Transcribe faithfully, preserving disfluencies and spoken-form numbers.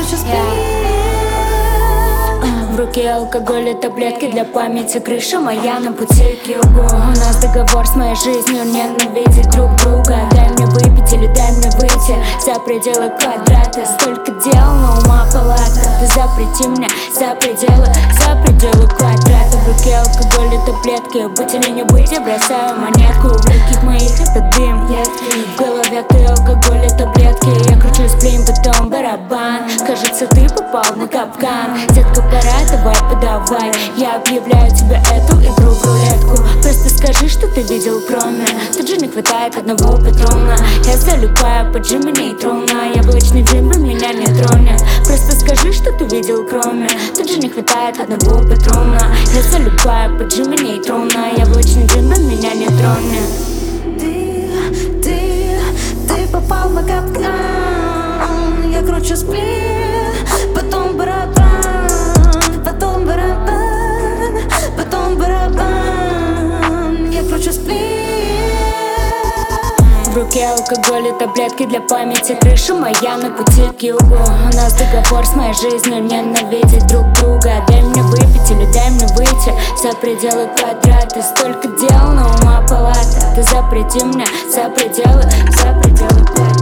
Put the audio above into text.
короче, спи. В руке алкоголь и таблетки для памяти. Крыша моя на пути к югу. У нас договор с моей жизнью, ненавидеть друг друга. Дай мне выпить или дай мне выйти за пределы квадрата. Столько дел, но ума палата. Ты запрети мне за пределы, за пределы квадрата. В руке алкоголь и таблетки. Быть или не быть, я бросаю монетку. В руки моих это дым. В голове ты алкоголь и таблетки. Я кручу сплин, потом барабан. Кажется, ты попал на капкан. Детка, пора, давай, подавай. Я объявляю тебе эту игру в рулетку. Просто скажи, что ты видел кроме. Тут же не хватает одного патрона. Я залипаю под Джимми Нейтрона. Яблочный джим меня не тронет. Просто скажи, что ты видел кроме. Тут же не хватает одного патрона. Я залипаю под Джимми Нейтрона. Яблочный джим меня не тронет. Ты, ты, ты попал на капкан. Я кручу сплин, потом барабан, потом барабан, потом барабан. Я кручу сплин. В руке алкоголь и таблетки для памяти. Крыша моя на пути к югу. У нас договор с моей жизнью, ненавидеть друг друга. Дай мне выпить или дай мне выйти за пределы квадрата. Столько дел, но ума палата. Ты запрети мне за пределы, за пределы квадрата.